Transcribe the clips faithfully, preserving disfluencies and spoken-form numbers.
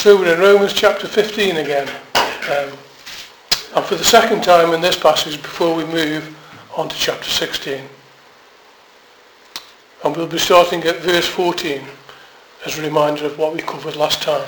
So we're in Romans chapter fifteen again. Um, and for the second time in this passage before we move on to chapter sixteen. And we'll be starting at verse fourteen as a reminder of what we covered last time.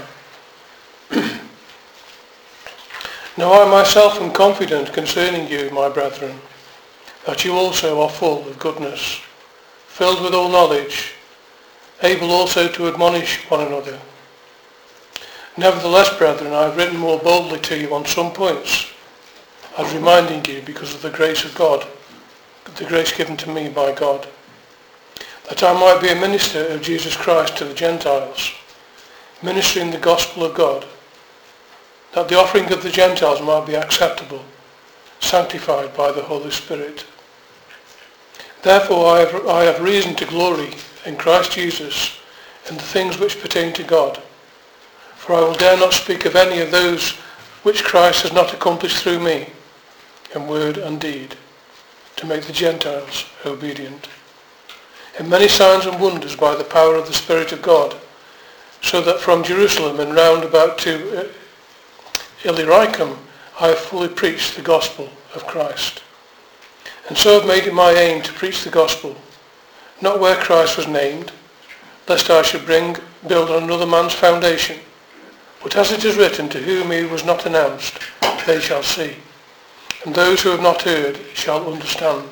Now I myself am confident concerning you, my brethren, that you also are full of goodness, filled with all knowledge, able also to admonish one another. Nevertheless, brethren, I have written more boldly to you on some points, as reminding you because of the grace of God, the grace given to me by God, that I might be a minister of Jesus Christ to the Gentiles, ministering the gospel of God, that the offering of the Gentiles might be acceptable, sanctified by the Holy Spirit. Therefore I have, I have reason to glory in Christ Jesus in the things which pertain to God. For I will dare not speak of any of those which Christ has not accomplished through me, in word and deed, to make the Gentiles obedient, in many signs and wonders by the power of the Spirit of God, so that from Jerusalem and round about to Illyricum I have fully preached the gospel of Christ. And so have made it my aim to preach the gospel, not where Christ was named, lest I should bring build on another man's foundation. But as it is written, to whom he was not announced, they shall see, and those who have not heard shall understand.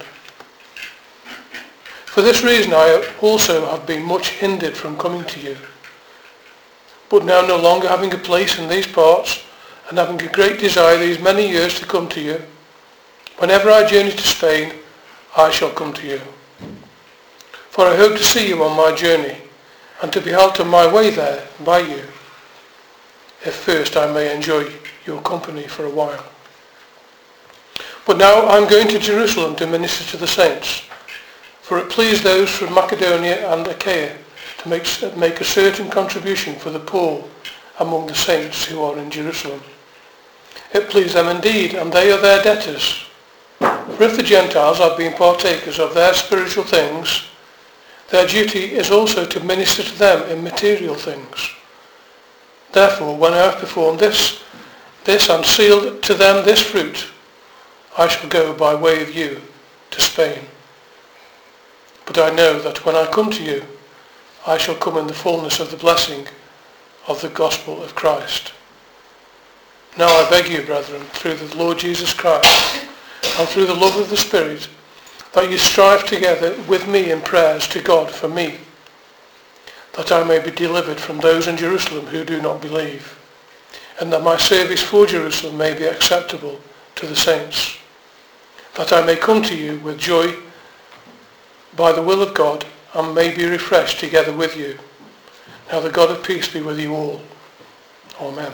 For this reason I also have been much hindered from coming to you. But now no longer having a place in these parts, and having a great desire these many years to come to you, whenever I journey to Spain, I shall come to you. For I hope to see you on my journey, and to be helped on my way there by you, if first I may enjoy your company for a while. But now I am going to Jerusalem to minister to the saints, for it pleased those from Macedonia and Achaia to make, make a certain contribution for the poor among the saints who are in Jerusalem. It pleased them indeed, and they are their debtors. For if the Gentiles have been partakers of their spiritual things, their duty is also to minister to them in material things. Therefore, when I have performed this, this and sealed to them this fruit, I shall go by way of you to Spain. But I know that when I come to you, I shall come in the fullness of the blessing of the gospel of Christ. Now I beg you, brethren, through the Lord Jesus Christ, and through the love of the Spirit, that you strive together with me in prayers to God for me, that I may be delivered from those in Jerusalem who do not believe, and that my service for Jerusalem may be acceptable to the saints, that I may come to you with joy by the will of God, and may be refreshed together with you. Now the God of peace be with you all. Amen.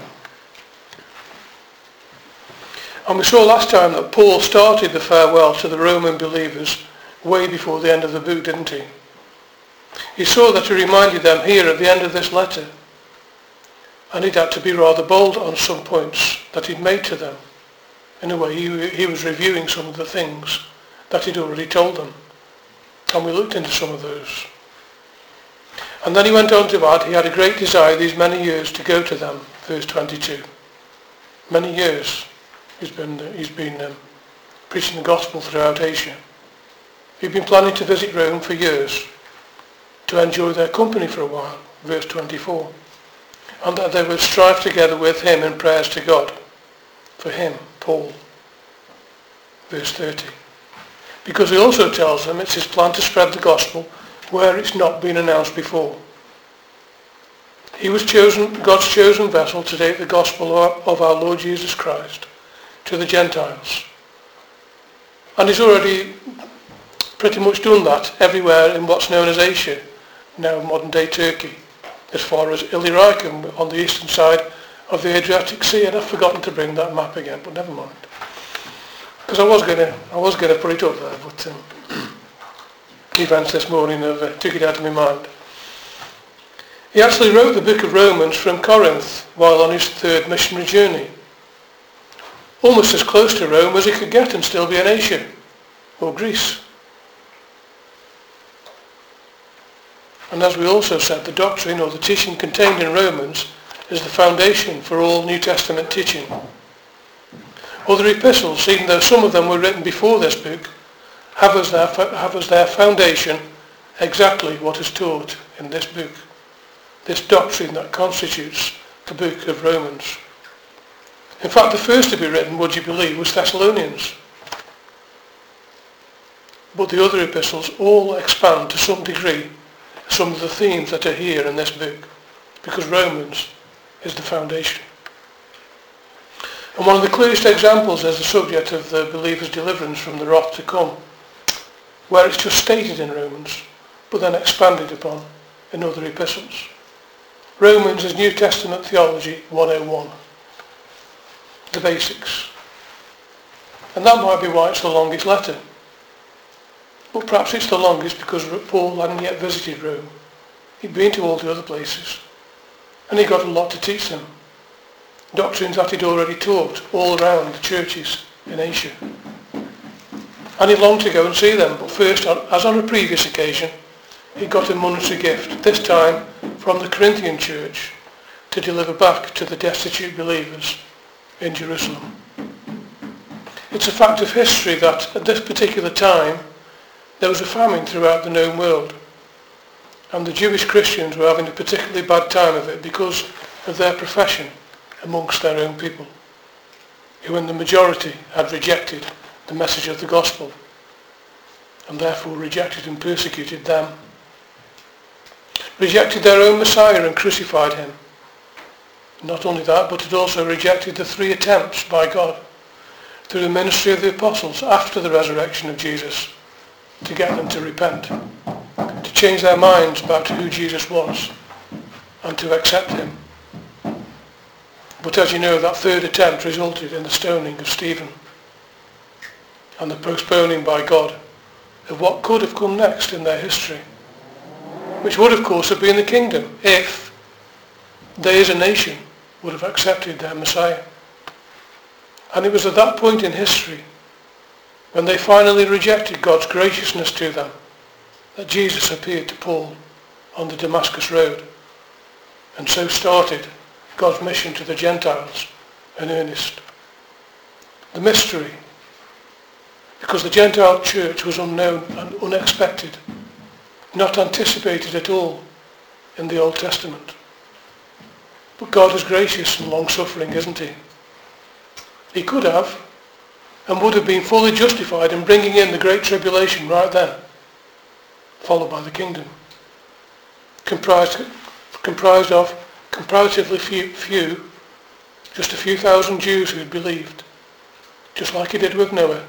And we saw last time that Paul started the farewell to the Roman believers way before the end of the book, didn't he? He saw that he reminded them here at the end of this letter, and he'd had to be rather bold on some points that he'd made to them. In a way, he, he was reviewing some of the things that he'd already told them, and we looked into some of those. And then he went on to add, he had a great desire these many years to go to them, verse twenty-two. Many years he's been, he's been um, preaching the gospel throughout Asia. He'd been planning to visit Rome for years, to enjoy their company for a while, verse twenty-four, and that they would strive together with him in prayers to God, for him, Paul, verse thirty. Because he also tells them it's his plan to spread the gospel where it's not been announced before. He was chosen, God's chosen vessel to take the gospel of our Lord Jesus Christ to the Gentiles. And he's already pretty much done that everywhere in what's known as Asia, now modern day Turkey, as far as Illyricum on the eastern side of the Adriatic Sea. And I've forgotten to bring that map again, but never mind. Because I was gonna, I was gonna put it up there, but um, events this morning have uh, took it out of my mind. He actually wrote the book of Romans from Corinth while on his third missionary journey, almost as close to Rome as he could get and still be in Asia or Greece. And as we also said, the doctrine or the teaching contained in Romans is the foundation for all New Testament teaching. Other epistles, even though some of them were written before this book, have as their, have as their foundation exactly what is taught in this book, this doctrine that constitutes the book of Romans. In fact, the first to be written, would you believe, was Thessalonians. But the other epistles all expand to some degree some of the themes that are here in this book, because Romans is the foundation. And one of the clearest examples is the subject of the believer's deliverance from the wrath to come, where it's just stated in Romans, but then expanded upon in other epistles. Romans is New Testament Theology one oh one. The basics. And that might be why it's the longest letter. But perhaps it's the longest because Paul hadn't yet visited Rome. He'd been to all the other places. And he got a lot to teach them. Doctrines that he'd already taught all around the churches in Asia. And he longed to go and see them. But first, as on a previous occasion, he got a monetary gift, this time from the Corinthian church, to deliver back to the destitute believers in Jerusalem. It's a fact of history that at this particular time there was a famine throughout the known world, and the Jewish Christians were having a particularly bad time of it because of their profession amongst their own people, who in the majority had rejected the message of the gospel and therefore rejected and persecuted them, rejected their own Messiah and crucified him. Not only that, but it also rejected the three attempts by God through the ministry of the apostles after the resurrection of Jesus to get them to repent, to change their minds about who Jesus was and to accept him. But as you know, that third attempt resulted in the stoning of Stephen and the postponing by God of what could have come next in their history, which would of course have been the kingdom if they as a nation would have accepted their Messiah. And it was at that point in history, when they finally rejected God's graciousness to them, that Jesus appeared to Paul on the Damascus road, and so started God's mission to the Gentiles in earnest. The mystery, because the Gentile church was unknown and unexpected, not anticipated at all in the Old Testament. But God is gracious and long-suffering, isn't he? He could have and would have been fully justified in bringing in the Great Tribulation right then, followed by the kingdom, comprised, comprised of comparatively few, few, just a few thousand Jews who had believed, just like he did with Noah.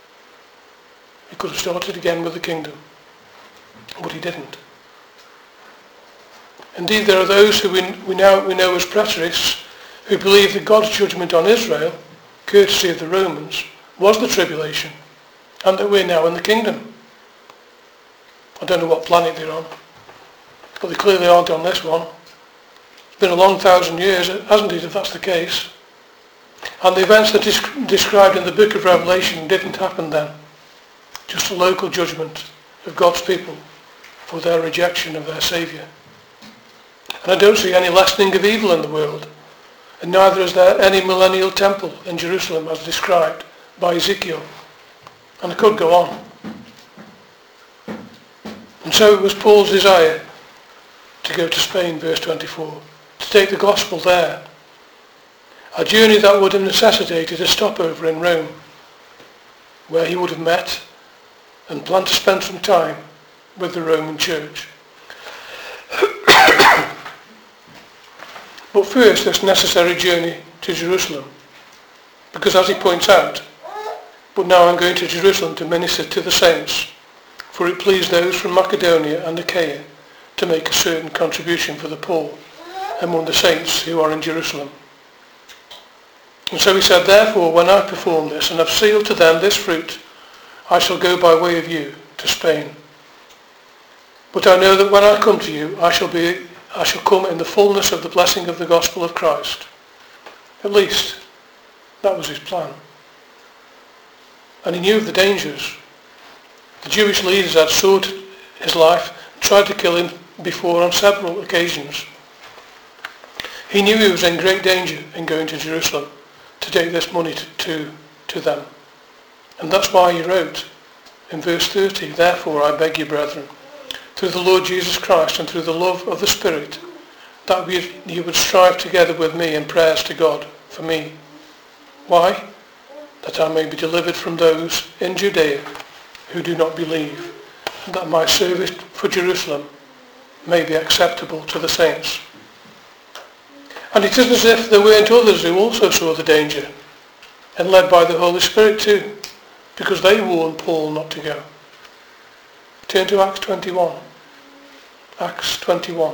He could have started again with the kingdom, but he didn't. Indeed, there are those who we, we, now, we know as preterists who believe that God's judgment on Israel, courtesy of the Romans, was the tribulation, and that we're now in the kingdom. I don't know what planet they're on, but they clearly aren't on this one. It's been a long thousand years, hasn't it, if that's the case? And the events that is described in the book of Revelation didn't happen then. Just a local judgment of God's people for their rejection of their Saviour. And I don't see any lessening of evil in the world, and neither is there any millennial temple in Jerusalem as described by Ezekiel. And I could go on. And so it was Paul's desire to go to Spain, verse twenty-four, to take the gospel there, a journey that would have necessitated a stopover in Rome, where he would have met and planned to spend some time with the Roman church. But first, this necessary journey to Jerusalem, because as he points out, but now I'm going to Jerusalem to minister to the saints, for it pleased those from Macedonia and Achaia to make a certain contribution for the poor among the saints who are in Jerusalem. And so he said, therefore, when I perform this and have sealed to them this fruit, I shall go by way of you to Spain. But I know that when I come to you, I shall be I shall come in the fullness of the blessing of the gospel of Christ. At least, that was his plan. And he knew of the dangers. The Jewish leaders had sought his life, tried to kill him before on several occasions. He knew he was in great danger in going to Jerusalem to take this money to, to, to them. And that's why he wrote in verse thirty, "Therefore I beg you, brethren, through the Lord Jesus Christ and through the love of the Spirit, that we, you would strive together with me in prayers to God for me." Why? "That I may be delivered from those in Judea who do not believe, and that my service for Jerusalem may be acceptable to the saints." And it isn't as if there weren't others who also saw the danger and led by the Holy Spirit too, because they warned Paul not to go. Turn to Acts twenty-one. Acts twenty-one.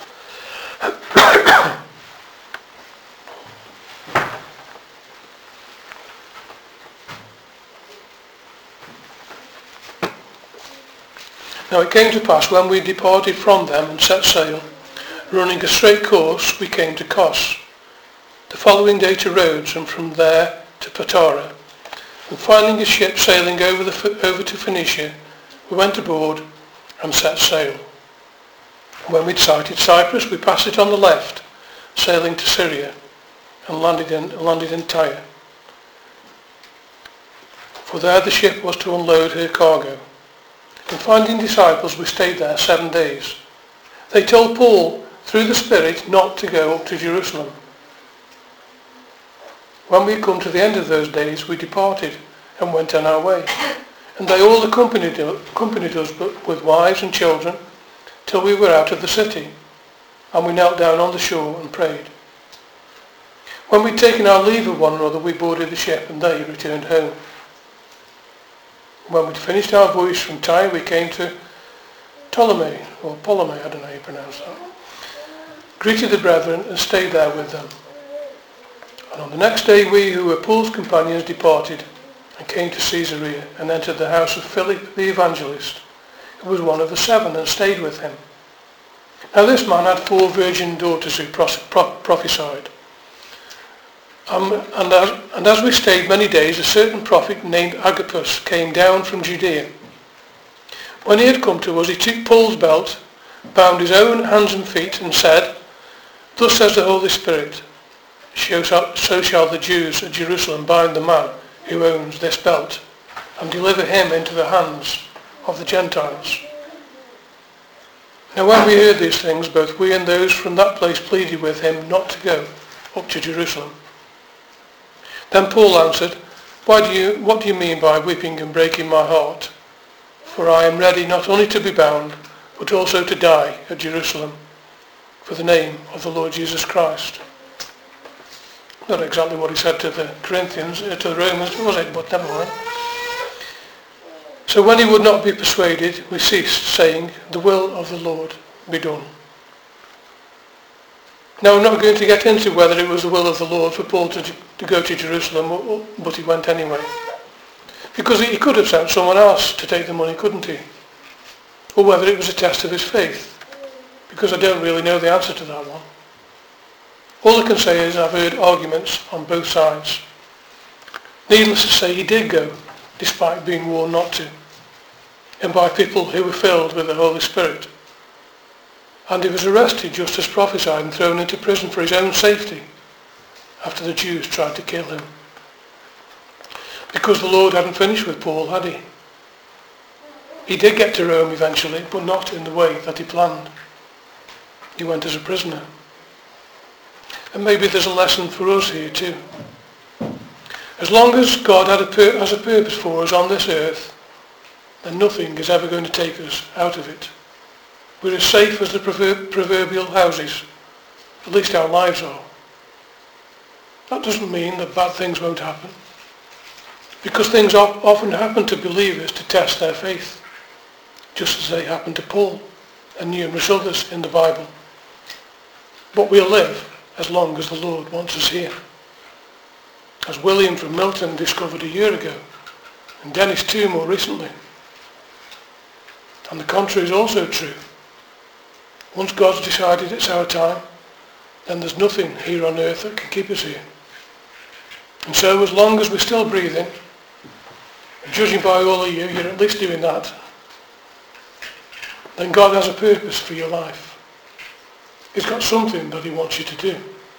Now it came to pass, when we departed from them and set sail, running a straight course, we came to Kos. The following day to Rhodes, and from there to Patara. And finding a ship sailing over, the, over to Phoenicia, we went aboard and set sail. When we'd sighted Cyprus, we passed it on the left, sailing to Syria, and landed in, landed in Tyre. For there the ship was to unload her cargo. And finding disciples, we stayed there seven days. They told Paul, through the Spirit, not to go up to Jerusalem. When we had come to the end of those days, we departed and went on our way. And they all accompanied, accompanied us with wives and children till we were out of the city. And we knelt down on the shore and prayed. When we'd taken our leave of one another, we boarded the ship, and they returned home. When we'd finished our voyage from Tyre, we came to Ptolemy, or Ptolemy, I don't know how you pronounce that, greeted the brethren and stayed there with them. And on the next day we who were Paul's companions departed and came to Caesarea and entered the house of Philip the evangelist, who was one of the seven, and stayed with him. Now this man had four virgin daughters who pros- pro- prophesied. Um, and, as, and as we stayed many days, a certain prophet named Agabus came down from Judea. When he had come to us, he took Paul's belt, bound his own hands and feet, and said, "Thus says the Holy Spirit, so shall, so shall the Jews at Jerusalem bind the man who owns this belt, and deliver him into the hands of the Gentiles." Now when we heard these things, both we and those from that place pleaded with him not to go up to Jerusalem. Then Paul answered, Why do you, what do you mean by weeping and breaking my heart? For I am ready not only to be bound, but also to die at Jerusalem for the name of the Lord Jesus Christ. Not exactly what he said to the Corinthians, uh, to the Romans, was it? But never mind. So when he would not be persuaded, we ceased, saying, The will of the Lord be done. Now I'm not going to get into whether it was the will of the Lord for Paul to, to go to Jerusalem, but he went anyway. Because he could have sent someone else to take the money, couldn't he? Or whether it was a test of his faith. Because I don't really know the answer to that one. All I can say is I've heard arguments on both sides. Needless to say, he did go, despite being warned not to, and by people who were filled with the Holy Spirit. And he was arrested just as prophesied and thrown into prison for his own safety after the Jews tried to kill him. Because the Lord hadn't finished with Paul, had he? He did get to Rome eventually, but not in the way that he planned. He went as a prisoner. And maybe there's a lesson for us here too. As long as God had a pur- has a purpose for us on this earth, then nothing is ever going to take us out of it. We're as safe as the proverb- proverbial houses. At least our lives are. That doesn't mean that bad things won't happen. Because things op- often happen to believers to test their faith. Just as they happened to Paul and numerous others in the Bible. But we'll live as long as the Lord wants us here. As William from Milton discovered a year ago, and Dennis too more recently. And the contrary is also true. Once God's decided it's our time, then there's nothing here on earth that can keep us here. And so as long as we're still breathing, judging by all of you, you're at least doing that, then God has a purpose for your life. He's got something that he wants you to do.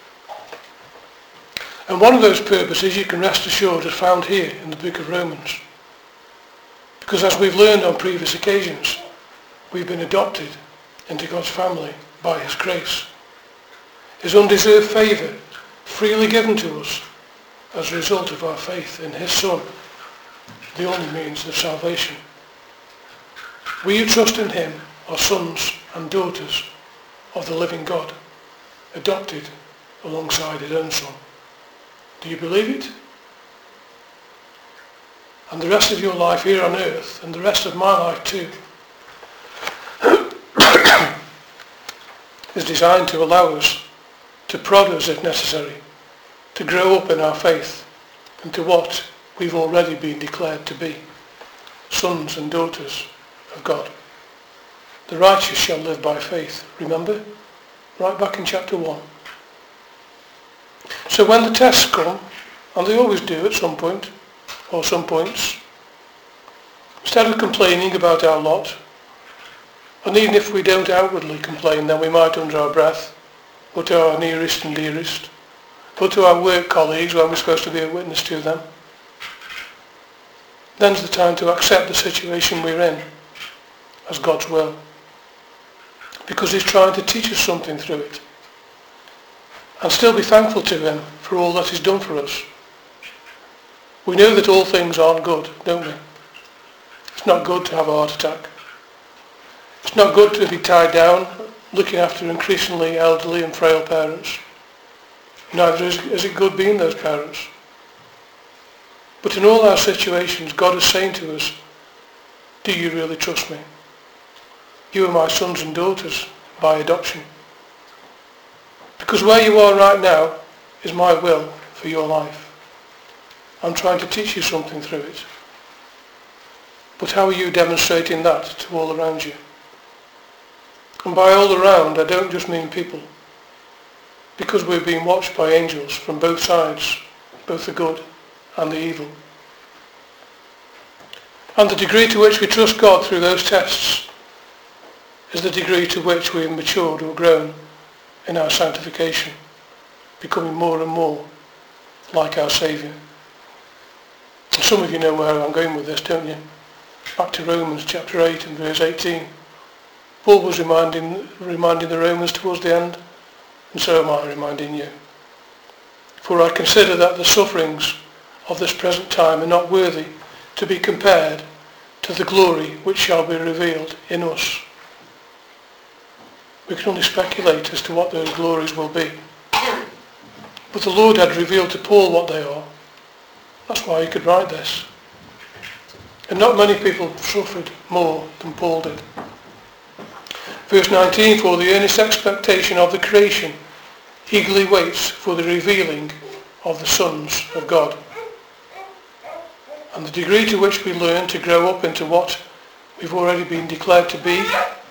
And one of those purposes, you can rest assured, is found here in the book of Romans. Because as we've learned on previous occasions, we've been adopted into God's family by his grace. His undeserved favour freely given to us as a result of our faith in his Son, the only means of salvation. We who trust in him are sons and daughters of the living God, adopted alongside his own Son. Do you believe it? And the rest of your life here on earth, and the rest of my life too, is designed to allow us, to prod us if necessary, to grow up in our faith into what we've already been declared to be, sons and daughters of God. The righteous shall live by faith, remember? Right back in chapter one. So when the tests come, and they always do at some point, or some points, instead of complaining about our lot, and even if we don't outwardly complain, then we might under our breath, or to our nearest and dearest, or to our work colleagues when we're supposed to be a witness to them, then's the time to accept the situation we're in as God's will, because he's trying to teach us something through it, and still be thankful to him for all that he's done for us. We know that all things aren't good, don't we? It's not good to have a heart attack. It's not good to be tied down, looking after increasingly elderly and frail parents. Neither is, is it good being those parents. But in all our situations, God is saying to us, do you really trust me? You are my sons and daughters by adoption. Because where you are right now is my will for your life. I'm trying to teach you something through it. But how are you demonstrating that to all around you? And by all around, I don't just mean people. Because we're being watched by angels from both sides, both the good and the evil. And the degree to which we trust God through those tests is the degree to which we have matured or grown in our sanctification, becoming more and more like our Saviour. And some of you know where I'm going with this, don't you? Back to Romans chapter eight and verse eighteen. Paul was reminding, reminding the Romans towards the end, and so am I reminding you. For I consider that the sufferings of this present time are not worthy to be compared to the glory which shall be revealed in us. We can only speculate as to what those glories will be. But the Lord had revealed to Paul what they are. That's why he could write this. And not many people suffered more than Paul did. Verse nineteen, for the earnest expectation of the creation eagerly waits for the revealing of the sons of God. And the degree to which we learn to grow up into what we've already been declared to be,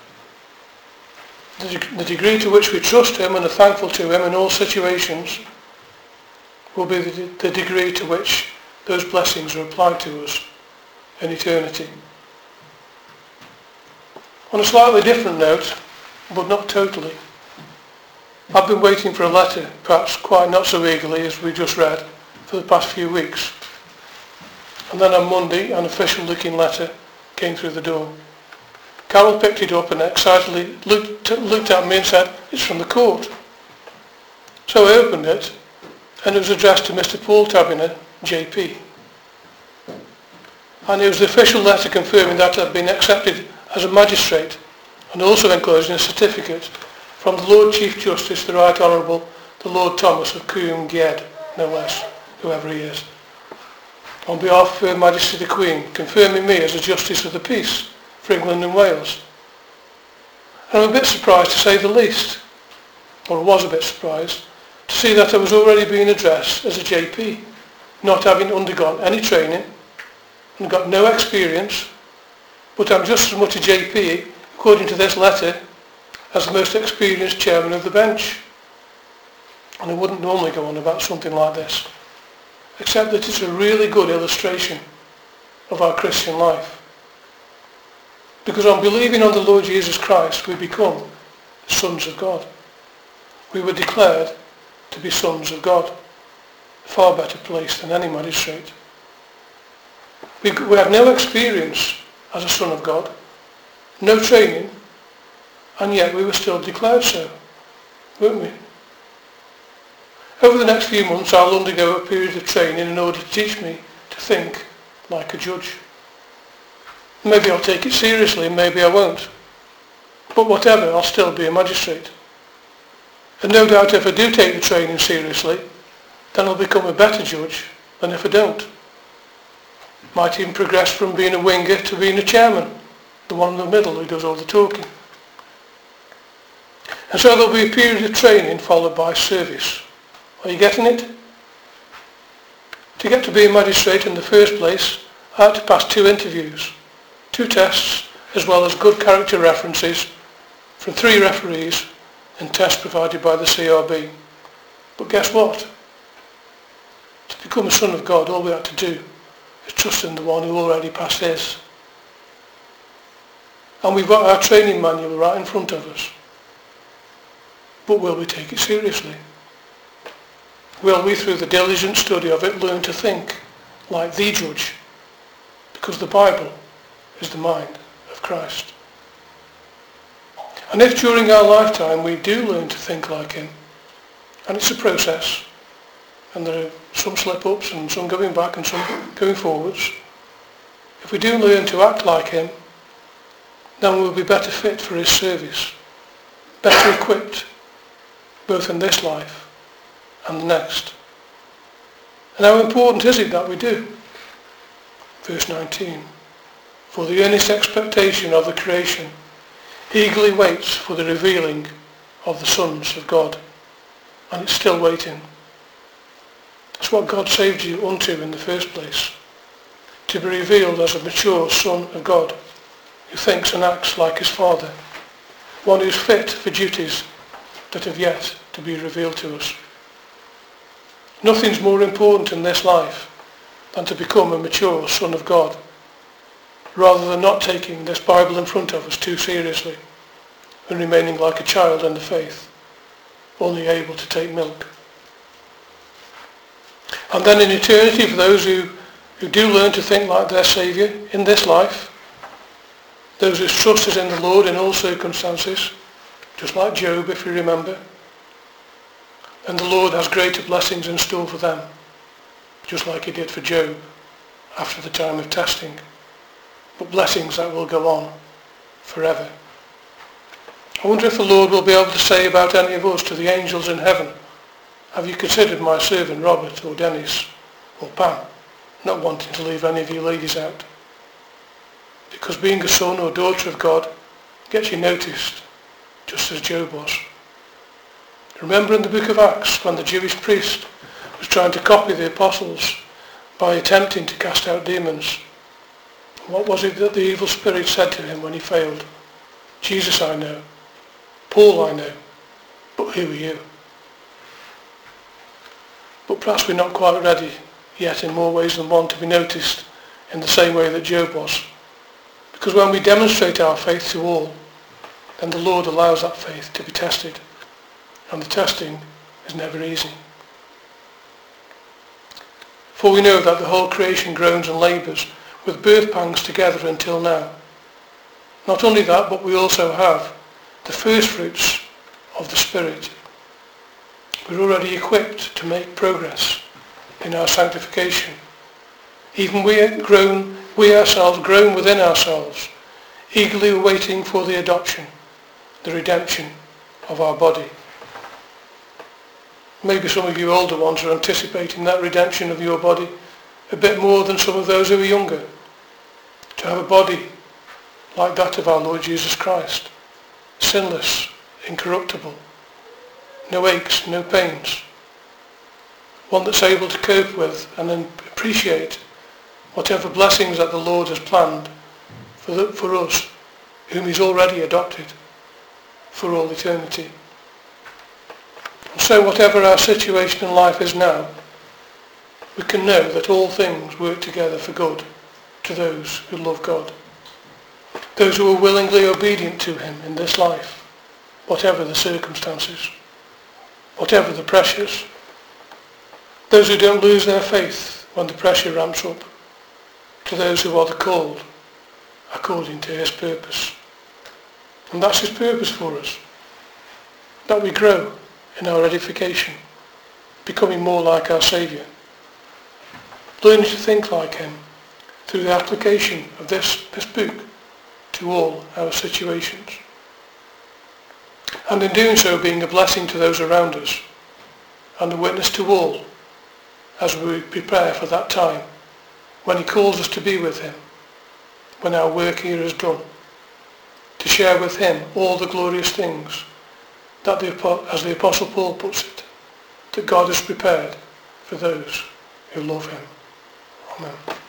the, de- the degree to which we trust him and are thankful to him in all situations, will be the, the degree to which those blessings are applied to us in eternity. On a slightly different note, but not totally, I've been waiting for a letter, perhaps quite not so eagerly as we just read, for the past few weeks. And then on Monday, an official looking letter came through the door. Carol picked it up and excitedly looked, looked at me and said, it's from the court. So I opened it, and it was addressed to Mister Paul Tabiner, J P. And it was the official letter confirming that I had been accepted as a magistrate, and also enclosing a certificate from the Lord Chief Justice, the Right Honourable, the Lord Thomas of Coombe Gyed, no less, whoever he is, on behalf of Her Majesty the Queen, confirming me as a Justice of the Peace for England and Wales. And I'm a bit surprised, to say the least, or I was a bit surprised, to see that I was already being addressed as a J P, not having undergone any training and got no experience, but I'm just as much a J P, according to this letter, as the most experienced chairman of the bench. And I wouldn't normally go on about something like this, except that it's a really good illustration of our Christian life. Because on believing on the Lord Jesus Christ, we become sons of God. We were declared to be sons of God. a far better place than any magistrate. We, we had no experience as a son of God, no training, and yet we were still declared so, weren't we? Over the next few months I'll undergo a period of training in order to teach me to think like a judge. Maybe I'll take it seriously, maybe I won't. But whatever, I'll still be a magistrate. And no doubt if I do take the training seriously, then I'll become a better judge than if I don't. Might even progress from being a winger to being a chairman, the one in the middle who does all the talking. And so there'll be a period of training followed by service. Are you getting it? To get to be a magistrate in the first place, I had to pass two interviews, two tests, as well as good character references from three referees and tests provided by the C R B. But guess what? To become a son of God, all we have to do is trust in the one who already passed his. And we've got our training manual right in front of us. But will we take it seriously? Will we, through the diligent study of it, learn to think like the judge? Because the Bible is the mind of Christ. And if during our lifetime we do learn to think like him, and it's a process, and there are some slip-ups and some going back and some going forwards, if we do learn to act like him, then we'll be better fit for his service, better equipped, both in this life and the next. And how important is it that we do? Verse nineteen. For the earnest expectation of the creation eagerly waits for the revealing of the sons of God. And it's still waiting. It's what God saved you unto in the first place. To be revealed as a mature son of God who thinks and acts like his Father. One who's fit for duties that have yet to be revealed to us. Nothing's more important in this life than to become a mature son of God, rather than not taking this Bible in front of us too seriously and remaining like a child in the faith, only able to take milk. And then in eternity, for those who, who do learn to think like their Saviour in this life, those whose trust is in the Lord in all circumstances, just like Job, if you remember, and the Lord has greater blessings in store for them, just like he did for Job after the time of testing, but blessings that will go on forever. I wonder if the Lord will be able to say about any of us to the angels in heaven, have you considered my servant Robert or Dennis or Pam, not wanting to leave any of you ladies out? Because being a son or daughter of God gets you noticed, just as Job was. Remember in the book of Acts when the Jewish priest was trying to copy the apostles by attempting to cast out demons. What was it that the evil spirit said to him when he failed? Jesus I know, Paul I know, but who are you? But perhaps we're not quite ready yet in more ways than one to be noticed in the same way that Job was. Because when we demonstrate our faith to all, then the Lord allows that faith to be tested. And the testing is never easy. For we know that the whole creation groans and labours with birth pangs together until now. Not only that, but we also have the first fruits of the Spirit. We're already equipped to make progress in our sanctification. Even we are grown, we ourselves grown within ourselves, eagerly waiting for the adoption, the redemption of our body. Maybe some of you older ones are anticipating that redemption of your body a bit more than some of those who are younger. To have a body like that of our Lord Jesus Christ, sinless, incorruptible, no aches, no pains. One that's able to cope with and then appreciate whatever blessings that the Lord has planned for, the, for us, whom he's already adopted for all eternity. And so whatever our situation in life is now, we can know that all things work together for good to those who love God, those who are willingly obedient to him in this life, whatever the circumstances, whatever the pressures, those who don't lose their faith when the pressure ramps up, to those who are the called according to his purpose. And that's his purpose for us, that we grow in our edification, becoming more like our Saviour, learning to think like him through the application of this, this book to all our situations. And in doing so, being a blessing to those around us and a witness to all as we prepare for that time when he calls us to be with him, when our work here is done, to share with him all the glorious things that, the, as the Apostle Paul puts it, that God has prepared for those who love him. Amen.